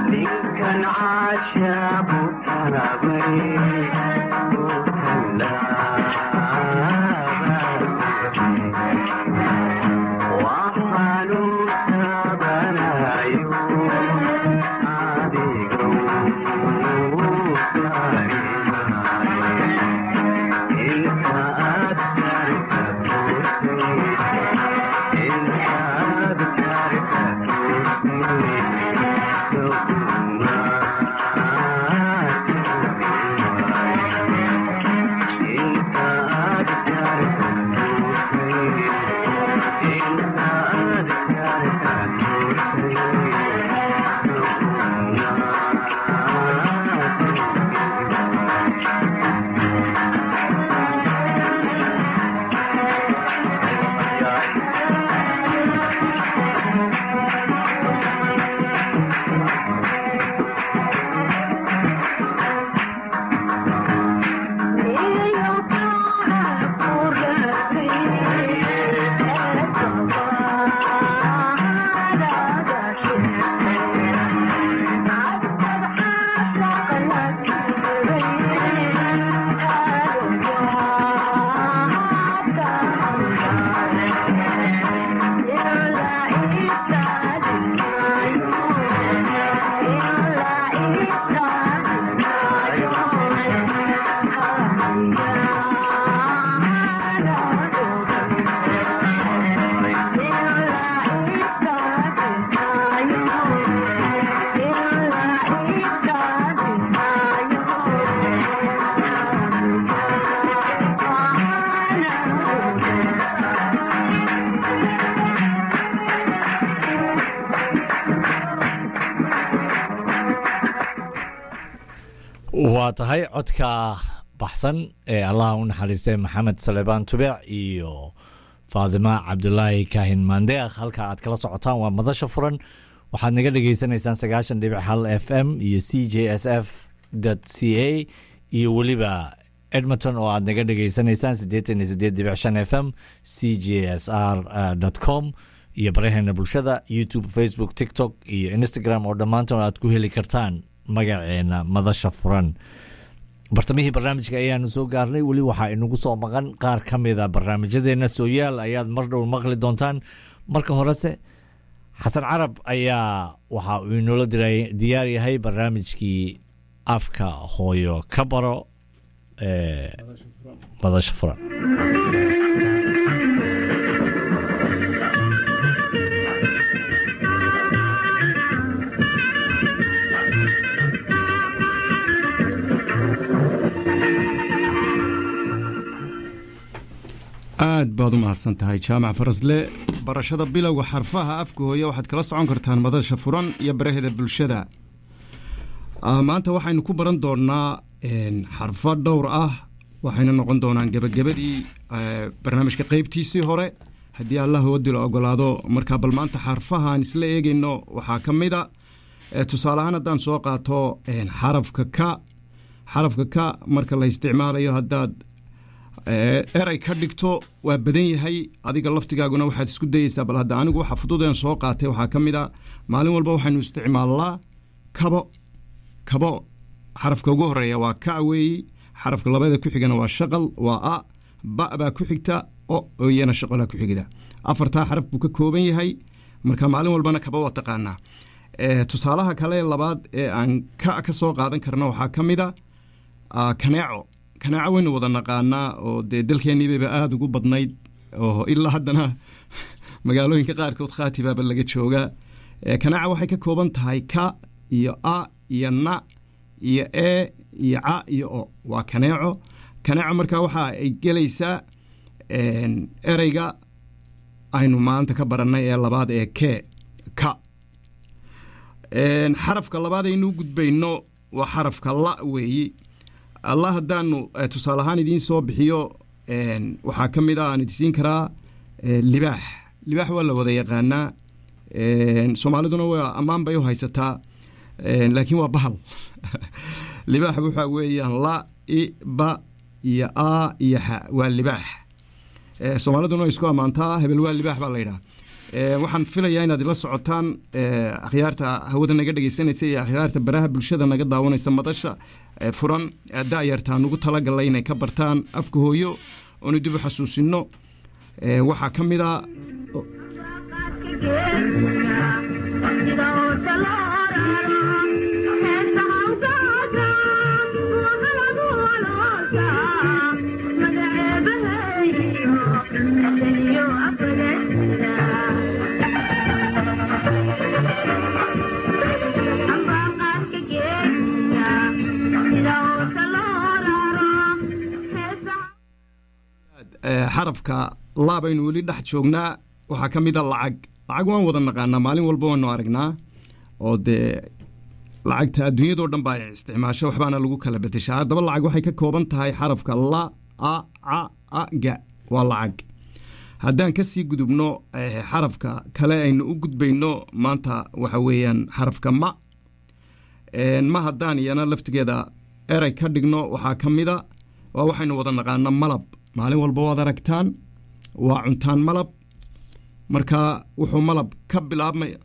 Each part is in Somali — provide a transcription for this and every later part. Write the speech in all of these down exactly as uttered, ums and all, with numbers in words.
waa tahay codka baxsan ee Allah u naxariistay Maxamed Salebaan Tubic iyo Faadima Cabdullaahi Kaahin Mandeeq halka aad kala socotaan waa madasha furan waxaad naga dhageysanaysaan sagaashan dhibic hal F M iyo c j s f dot c a iyo waliba Edmonton oo aad naga dhageysanaysaan siddeetan iyo siddeed dhibic shan F M c j s r dot com iyo baraheena bulshada YouTube, Facebook, TikTok iyo Instagram oo dhammaantood aad ku heli kartaan magaceena madasha furan. bartamihii barnaamijka ayaanu soo gaarnay wali waxa inagu soo maqan qaar ka mid ah barnaamijyadeena sooyaal ayaad mar dhow maqli doontaan. marka horese xasan carab ayaa waxa uu inoo diray diyaar yahay barnaamijkii afka hooyo ka baro ee madasha furan. aad baad u mahadsan tahay jaamac farasle. barashada bilowga xarfaha afka hooyo waxaad kala socon kartaan madasha furan iyo baraheeda bulshada. maanta waxaynu ku baran doonaa xarfo dhowr ah waxayna noqon doonaan gabagabadii barnaamijka qaybtiisii hore haddii allah wadi la ogolaado. marka bal maanta xarfahan isla eegayno waxaa ka mid a tusaale ahaan haddaan soo qaato xarafka ka. xarafka ka marka la isticmaalayo haddaad eray ka dhigto waa badan yahay adiga laftigaaguna waxaad isku dayeysaa. bal hadda anigu waxa fududeen soo qaatay waxaa ka mid a maalin walba waxaynu isticmaalnaa kabo. kabo xarafka ugu horeeya waa ka weeye, xarafka labaada ku xigana waa shaqal waa a, ba baa ku xigta o iyana shaqala ku xigida. afartaa xaraf buu ka kooban yahay marka maalin walbana kabo waa taqaanaa. tusaalaha kale labaad ee aan ka ka soo qaadan karna waxaa ka mid a kaneeco. kaneeco waynu wada naqaanaa oo dee dalkeenniibaba aada ugu badnayd oo ilaa haddana magaalooyinka qaarkood khaatibaaba laga joogaa. kaneeco waxay ka kooban tahay ka iyo a iyo na iyo e iyo ca iyo o waa kaneeco. kaneeco markaa waxa ay gelaysaa ereyga aynu maanta ka barannay ee labaad ee kee ka. xarafka labaad aynu gudbayno waa xarafka la weeyi. allah haddaanu tusaale ahaan idiin soo bixiyo waxaa ka mid a aan idisiin karaa libaax. libaax waa la wada yaqaanaa, soomaaliduna waa ammaan bay u haysataa, laakiin waa bahal. libaax waxaa weeyaan la i ba iyo a iyo xa waa libaax. soomaaliduna way isku ammaantaa hebel waa libaax baa la yidhaha. waxaan filayaa inaad ila socotaan akhyaarta hawada naga dhegaysanaysa iyo akhyaarta baraha bulshada naga daawanaysa madasha furan daayartaan ugu talagalay inay ka bartaan afka hooyo oonu dib u xasuusino waxaa ka mid ah xarafka la baynu weli dhex joognaa waxaa ka mid a lacag lacag waan wada naqaanaa maalin walba waanu aragnaa oo dee lacagta adduunyadoo dhan baa isticmaasho waxbaana lagu kala bedeshaa haddaba lacag waxay ka kooban tahay xarafka la a ca a ga waa lacag haddaan ka sii gudubno xarafka kale aynu u gudbayno maanta waxa weeyaan xarafka ma ma haddaan iyana laftigeeda eray ka dhigno waxaa ka mida waa waxaynu wada naqaanaa malab maalin walba waad aragtaan waa cuntaan malab markaa wuxuu malab ka bilaabmaya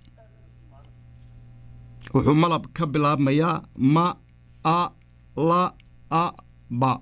wuxuu malab ka bilaabmayaa ma a la a ba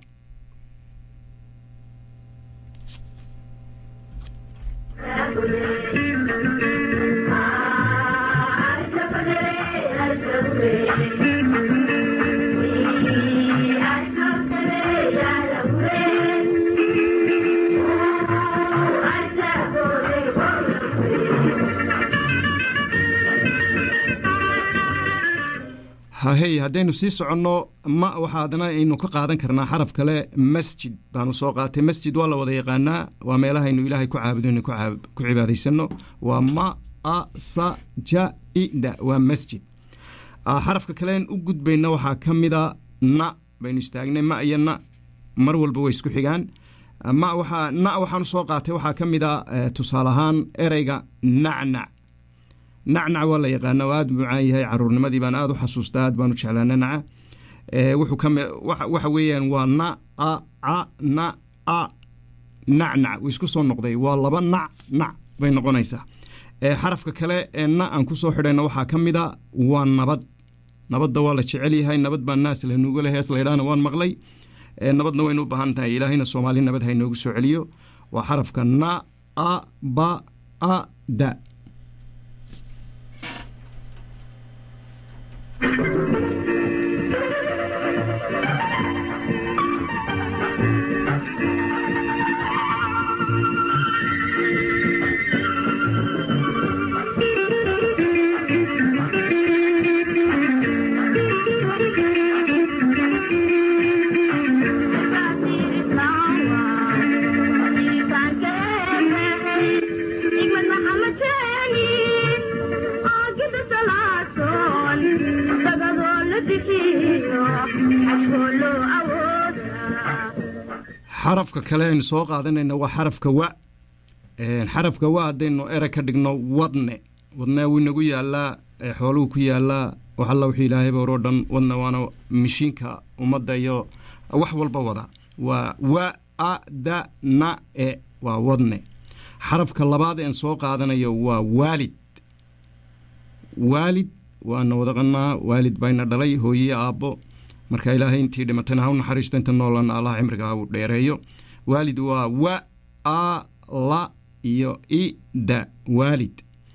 hahey haddaynu sii soconno ma waxaa haddana aynu ka qaadan karnaa xaraf kale masjid baanu soo qaatay masjid waa la wada yaqaanaa waa meelahaynu ilaahay ku caabudo ku cibaadaysano waa ma a sa ja ida waa masjid xarafka kalean u gudbayna waxaa ka mida na baynu istaagnay ma iyo na mar walba way isku xigaan ma waxaa na waxaanu soo qaatay waxaa ka mida tusaale ahaan ereyga nacnac nacnac waa la yaqaana oo aad mucaan yahay caruurnimadii baan aad u xasuustaa aad baan u jeclaa nacnaca wuxuu ka waxa weeyaan waa na a ca na a nacnac wuu isku soo noqday waa laba nac nac bay noqonaysaa xarafka kale ee na aan ku soo xidhayna waxaa ka mida waa nabad nabadda waa la jecel yahay nabad baa naas lanuuga le hees laydhaana waan maqlay nabadna waynu u baahan tahay ilaahayna soomaali nabad ha inoogu soo celiyo waa xarafka na a ba a da xarafka kale aynu soo qaadanayna waa xarafka wa xarafka wa haddaynu erey ka dhigno wadne wadne wuu inagu yaalaa xooluhu ku yaalaa wax alla wixii ilaahayba horoo dhan wadne waana mishiinka ummadda iyo wax walba wada waa wa a da na e waa wadne xarafka labaad een soo qaadanayo waa waalid waalid waana wadaqanaa waalid bayna dhalay hooye aabbo marka ilaahay intii dhimatana ha u naxariisto inta noolana allah cimriga ha u dheereeyo waalid waa wa a la iyo i da waalid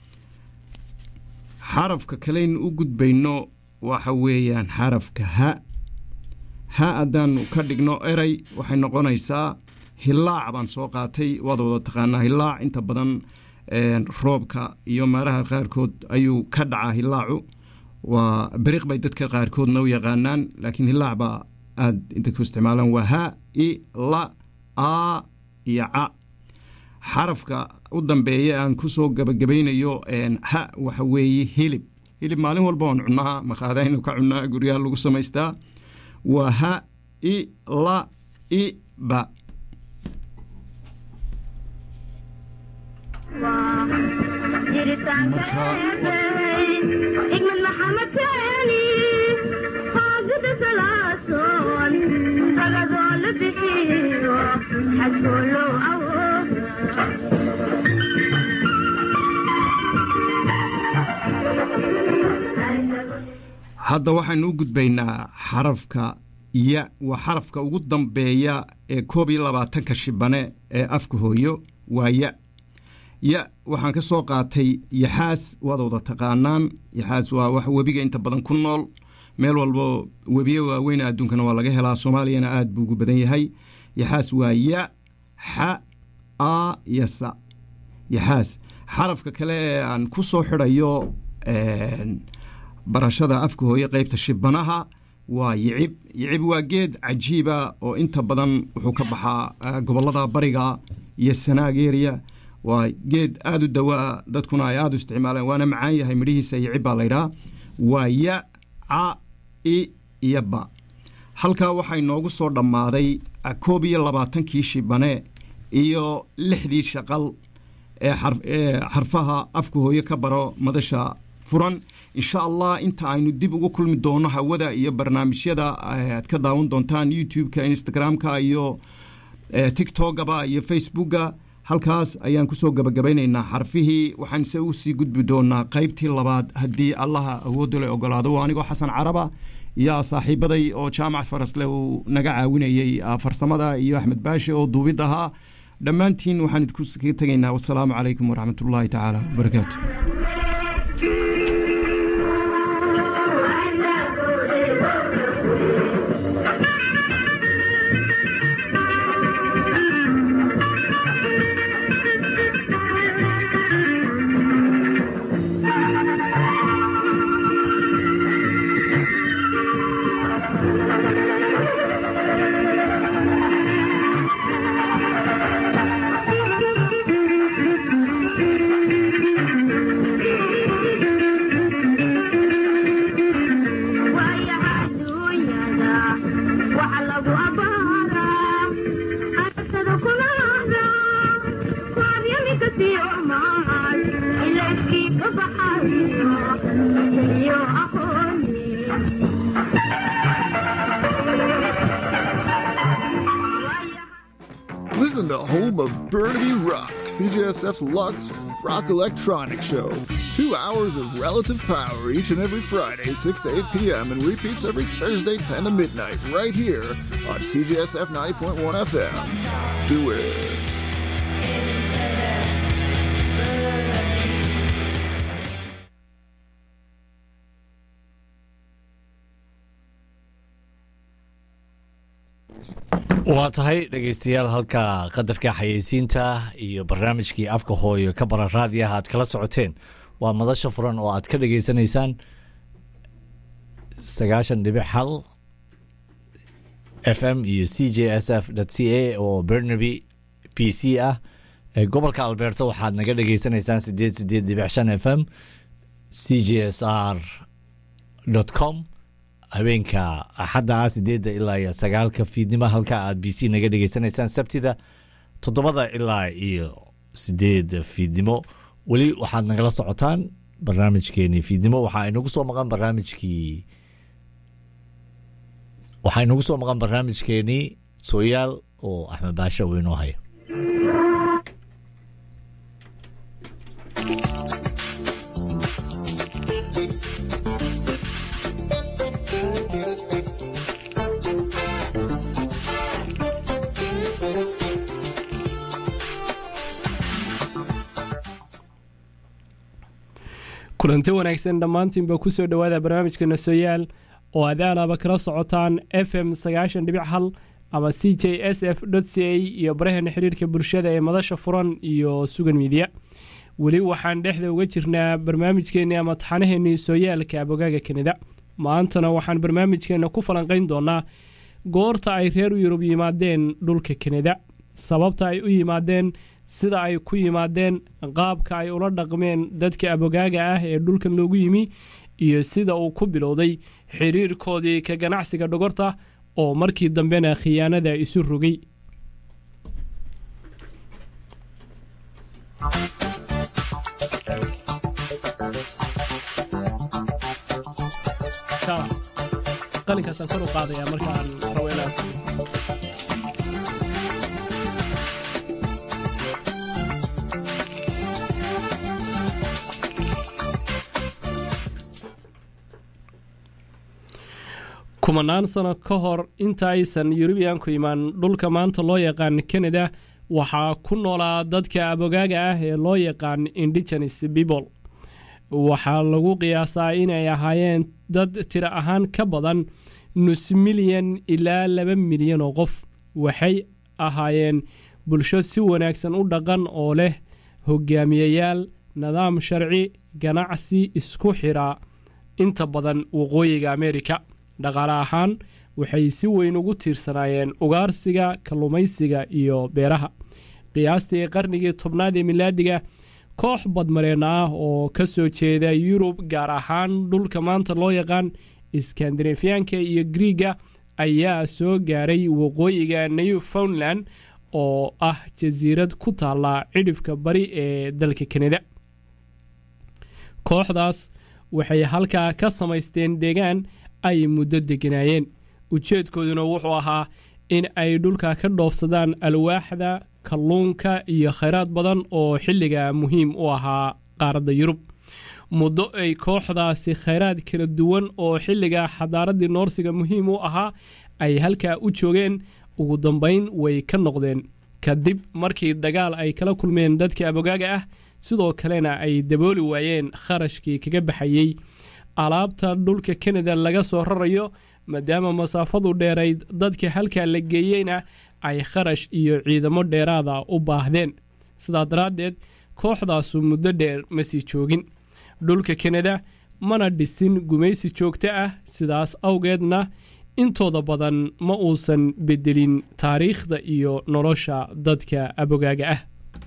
xarafka kaleynu u gudbayno waxa weeyaan xarafka ha ha haddaanu ka dhigno erey waxay noqonaysaa hilaac baan soo qaatay waad wada taqaanaa hilaac inta badan roobka iyo meeraha qaarkood ayuu ka dhacaa hilaacu waa bariiq bay dadka qaarkoodna u yaqaanaan laakiin hilaac baa aad inta ku isticmaalaan waa ha i la a iyo ca xarafka u dambeeya aan ku soo gabagabaynayo ha waxa weeye hilib hilib maalin walba waan cunnaa maqaadaynu ka cunnaa guryaha lagu samaystaa waa ha i la i ba hadda waxaynu u gudbaynaa xarafka ya waa xarafka ugu dambeeya ee koob iyo labaatanka shibane ee afka hooyo waa ya ya waxaan ka soo qaatay yaxaas waad wada taqaanaan yaxaas waa wax webiga inta badan ku nool meel walbo webiye waaweyn adduunkana waa laga helaa soomaaliyana aad buu ugu badan yahay yaxaas waa ya xa a yasa yaxaas xarafka kale ee aan ku soo xidhayo barashada afka hooye qaybta shibanaha waa yicib yicib waa geed cajiiba oo inta badan wuxuu ka baxaa gobollada bariga iyo sanaageeriya waa geed aad u dawaa dadkuna ay aad u isticmaalaan waana macaan yahay midhihiisa yicib baa laydhaa waa ya ca i iyo ba halkaa waxay noogu soo dhammaaday koob iyo labaatankii shibane iyo lixdii shaqal ee xarfaha afka hooye ka baro madasha furan insha allah inta aynu dib ugu kulmi doono hawada iyo barnaamijyada aad ka daawan doontaan youtube-ka instagram-ka iyo tiktokaba iyo facebooka halkaas ayaan kusoo gabagabaynaynaa xarfihii waxaanse u sii gudbi doonaa qaybtii labaad haddii allaha awoodda le ogolaado waa anigoo xasan caraba iyo saaxiibaday oo jaamac farasle uu naga caawinayey farsamada iyo axmed baashe oo duubid ahaa dhammaantiin waxaan idinku kaga tegaynaa wasalaamu calaykum waraxmatullaahi tacaala wabarakaatu Listen to Home of Burnaby Rock, C J S F's Lux Rock Electronic Show. Two hours of relative power each and every Friday, six to eight p.m. and repeats every Thursday, ten to midnight, right here on C J S F ninety point one F M. Do it. waa tahay dhegaystayaal halka qadarka xayeysiinta iyo barnaamijkii afka hooyo ka bara raadiyaha aad kala socoteen waa madasha furan oo aad ka dhageysanaysaan sagaashan dhibic hal f m iyo c j s f c a oo Burnaby p c ah gobolka Alberta waxaad naga dhageysanaysaan sideed sideed dhibic shan f m c j s r dot com habeenka axadda sideedda ilaa iyo sagaalka fiidnimo halka aad b c naga dhageysanaysaan sabtida toddobada ilaa iyo sideedda fiidnimo weli waxaad nagala socotaan barnaamijkeenii fiidnimo waxaa inagu soo maqan barnaamijkii waxaa inagu soo maqan barnaamijkeenii sooyaal oo axmed baashe uu inoo haya kulanti wanaagsan dhammaantiinba ku soo dhowaada barnaamijka nasoyaal oo aadaanaba kala socotaan f m sagaashan dhibic hal ama c j s f c a iyo baraheena xiriirka bulshada ee madasha furan iyo sugan midiya weli waxaan dhexda uga jirnaa barnaamijkeennii ama taxanaheennii sooyaalka abogaaga kanada maantana waxaan barnaamijkeenna ku falanqayn doonaa goorta ay reer yurub yimaadeen dhulka kanada sababta ay u yimaadeen sida ay ku yimaadeen qaabka ay ula dhaqmeen dadka abogaaga ah ee dhulkan loogu yimi iyo sida uu ku bilowday xiriirkoodii ka ganacsiga dhogorta oo markii dambena khiyaanada isu rogay qalinkaasaan kor u qaadayaa markaan rabo inaan kumanaan sano ka hor inta aysan yurubiyaanku imaan dhulka maanta loo yaqaan Canada waxaa ku noolaa dadka abogaaga ah ee loo yaqaan indigenous people waxaa lagu qiyaasaa inay ahaayeen dad tiro ahaan ka badan nus milyan ilaa laba milyan oo qof waxay ahaayeen bulsho si wanaagsan u dhaqan oo leh hogaamiyayaal nidaam sharci ganacsi isku xira inta badan waqooyiga Ameerika dhaqaale ahaan waxay si weyn ugu tiirsanaayeen ugaarsiga kalluumaysiga iyo beeraha qiyaastii qarnigii tobnaad ee milaadiga koox badmareen ah oo ka soo jeeda Yurub gaar ahaan dhulka maanta loo yaqaan Scandinavianka iyo Greega ayaa soo gaaray waqooyiga Newfoundland oo ah jasiirad ku taala cidhifka bari ee dalka Canada kooxdaas waxay halkaa ka samaysteen deegaan ay muddo deganaayeen ujeedkooduna wuxuu ahaa in ay dhulka ka dhoofsadaan alwaaxda kalluunka iyo khayraad badan oo xilliga muhiim u ahaa qaaradda Yurub muddo ay kooxdaasi khayraad kala duwan oo xilliga xadaaradii Noorsiga muhiim u ahaa ay halkaa u joogeen ugu dambeyn way ka noqdeen kadib markii dagaal ay kala kulmeen dadka abogaaga ah sidoo kalena ay dabooli waayeen kharashkii kaga baxayay alaabta dhulka Canada laga soo rarayo maadaama masaafadu dheerayd dadka halkaa la geeyeyna ay kharash iyo ciidamo dheeraada u baahdeen sidaa daraadeed kooxdaasu muddo dheer ma sii joogin dhulka Canada mana dhisin gumaysi joogto ah sidaas awgeedna intooda badan ma uusan bedelin taariikhda iyo nolosha dadka abogaaga ah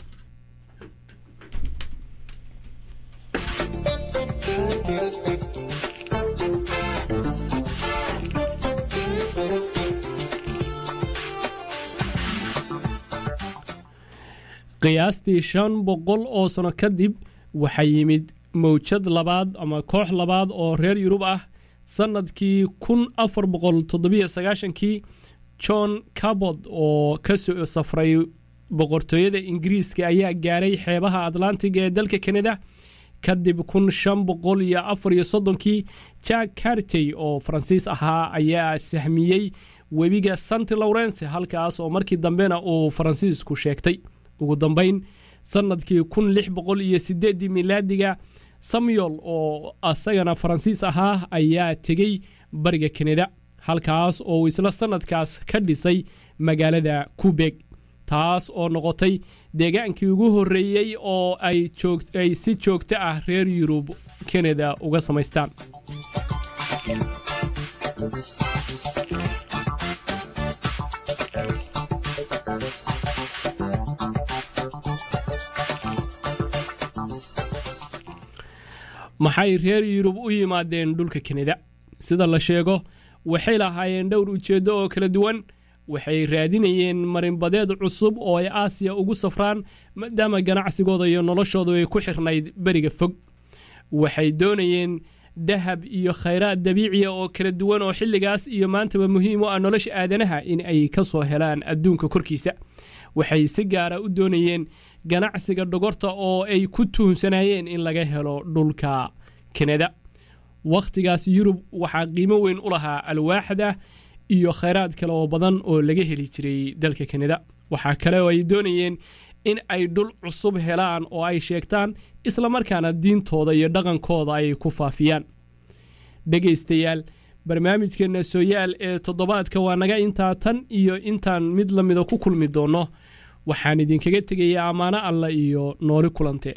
qiyaastii shan boqol oo sano kadib waxaa yimid mowjad labaad ama koox labaad oo reer Yurub ah sanadkii kun afar boqol toddoba iyo sagaashan-kii John Cabot oo ka soo safray boqortooyada Ingiriiska ayaa gaaray xeebaha Atlantic ee dalka Canada kadib kun shan boqol iyo afar iyo soddon-kii Jack Cartier oo Faransiis ahaa ayaa sahmiyey webiga Saint Lawrence halkaas oo markii dambena uu Faransiisku sheegtay ugu dambeyn sanadkii kun lix boqol iyo sideed milaadiga Samuel oo asagana Faransiis ahaa ayaa tegay bariga Canada halkaas oo isla sanadkaas ka dhisay magaalada Quebec taas oo noqotay deegaankii ugu horeeyay oo ay joogtay si joogto ah reer Yurub Canada uga samaystaan maxay reer Yurub u yimaadeen dhulka Canada sida la sheego waxay lahaayeen dhowr ujeedo oo kala duwan waxay raadinayeen marinbadeed cusub oo ay Aasiya ugu safraan maadaama ganacsigooda iyo noloshoodu ay ku xirnayd bariga fog waxay doonayeen dahab iyo khayraad dabiici ah oo kala duwan oo xilligaas iyo maantaba muhiim u ah nolosha aadanaha in ay ka soo helaan adduunka korkiisa waxay si gaar ah u doonayeen ganacsiga dhogorta oo ay ku tuhunsanayeen in laga helo dhulka Canada waqtigaas Yurub waxaa qiimo weyn u lahaa alwaaxda iyo khayraad kale oo badan oo laga heli jiray dalka Canada waxa kale oo ay doonayeen in ay dhul cusub helaan oo ay sheegtaan isla markaana diintooda iyo dhaqankooda ay ku faafiyaan dhageystayaal barnaamijkeena Sooyaal ee toddobaadka waa naga intaa tan iyo intaan mid la mid ku kulmi doono waxaan idinkaga tegayaa amaano alla iyo nooli kulante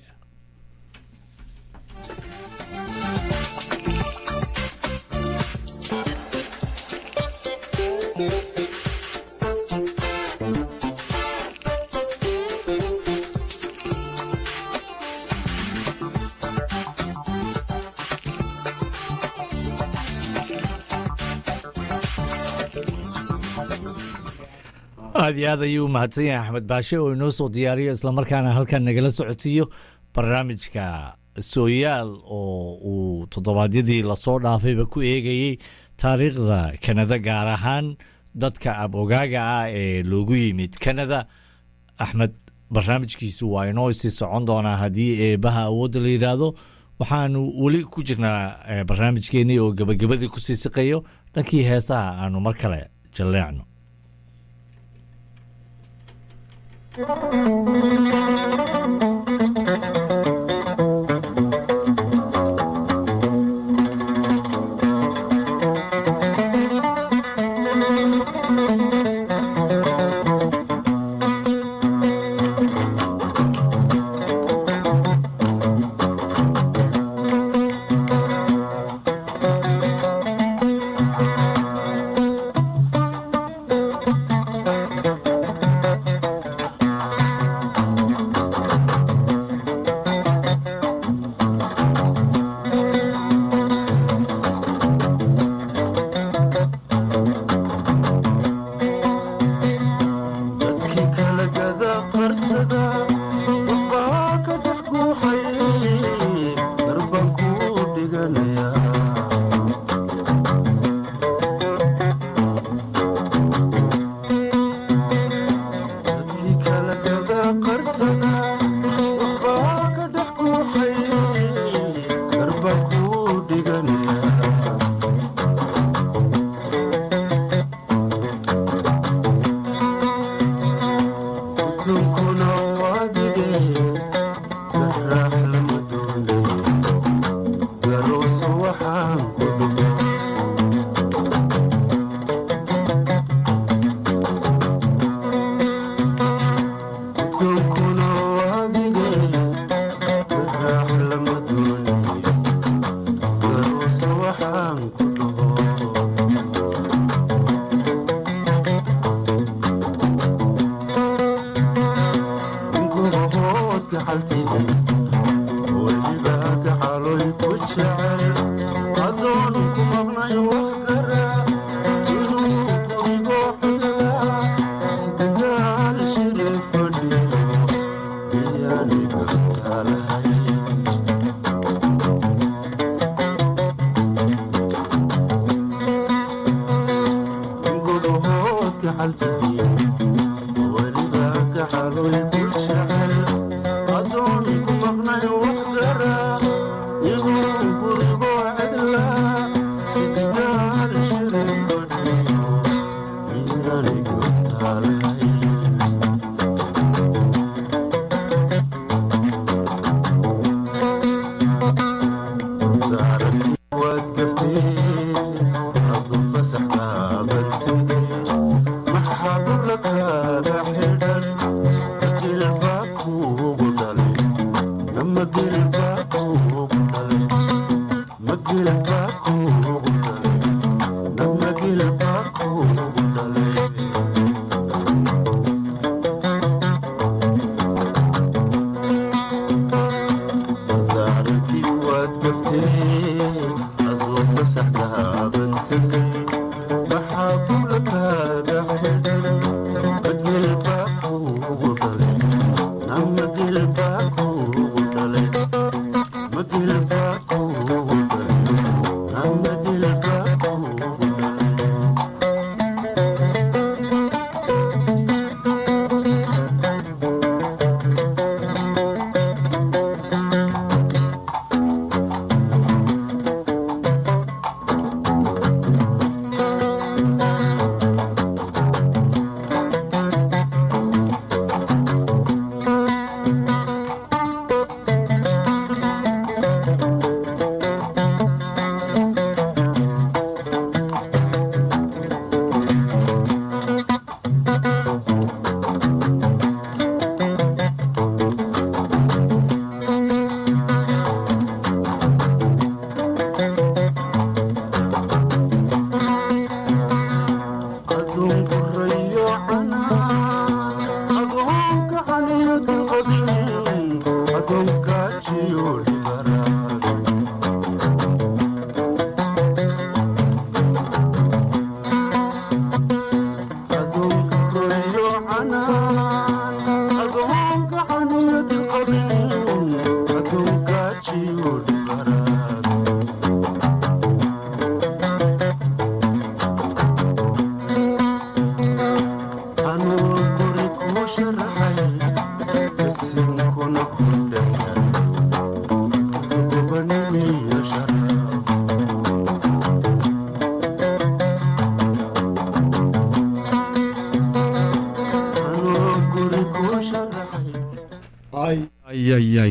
aad iyo aad ayuu mahadsan yahay axmed baashe oo inoo soo diyaariyo islamarkaana halkan nagala socodsiiyo barnaamijka Sooyaal oo uu toddobaadyadii lasoo dhaafayba ku eegayey taariikhda Canada gaar ahaan dadka abogaaga ah ee loogu yimid Canada axmed barnaamijkiisu waa inoo sii socon doonaa haddii eebaha awoodda la yidhaahdo waxaanu weli ku jirnaa barnaamijkeenii oo gabagabadii kusii siqayo dhankii heesaha aanu mar kale jalleecno. Mahab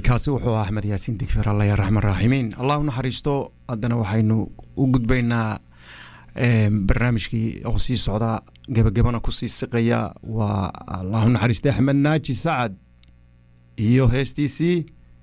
kaasi wuxuu ahaa axmed yaasiin digfir alla ya raxmaan raaximiin allah u naxariisto. haddana waxaynu u gudbaynaa barnaamijkii oo sii socda gebagabana ku sii siqaya waa allah u naxariistay axmed naaji sacad iyo heestiisii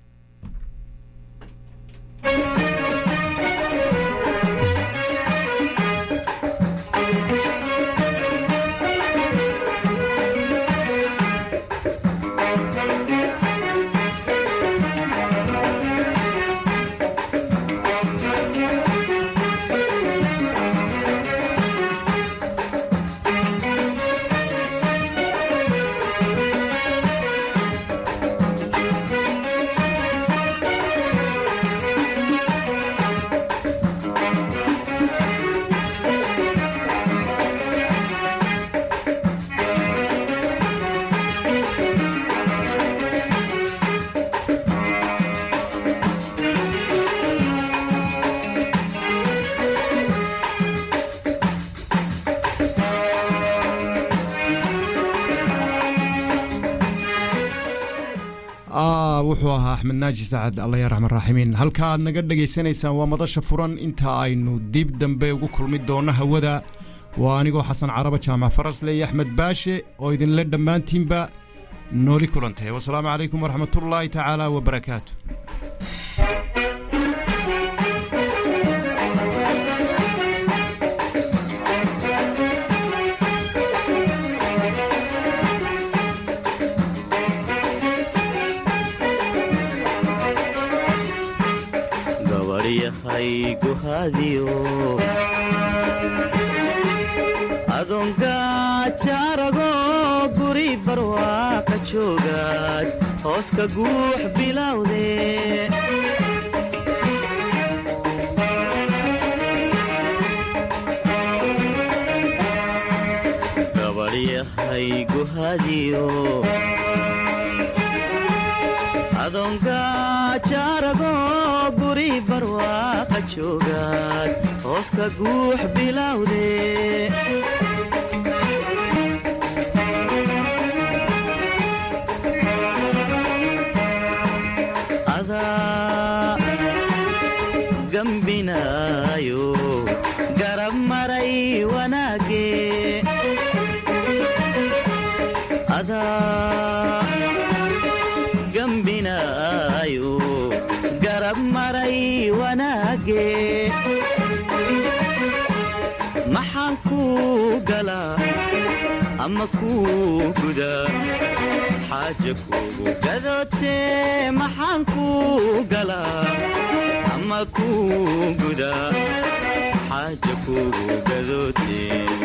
wuxuu ahaa axmed naaji sacad alla ya raxmaan raaximiin. halka aad naga dhegaysanaysaan waa madasha furan. inta aynu dib dambe ugu kulmi doono hawada waa anigoo xasan caraba jaamac farasle iyo axmed baashe oo idinle dhammaantiinba nooli kulantay. wasalaamu calaykum waraxmatullaahi tacaala wabarakaatu. adonka jarago guri barwaaqo joogaad hooska guux bilowde gabaryahay guhadiyo adonka jarago guri barwaaqo joogaad hooska guux bilowde adaa gambinaayo garab maray wanaage adaa gambinaayo garab maray wanaage maxaan kuu galaa ama kuu gudaa xaaja kuugu gadootee maxaan kuu galaa ama kuu gudaa xaaja kuugu gadootee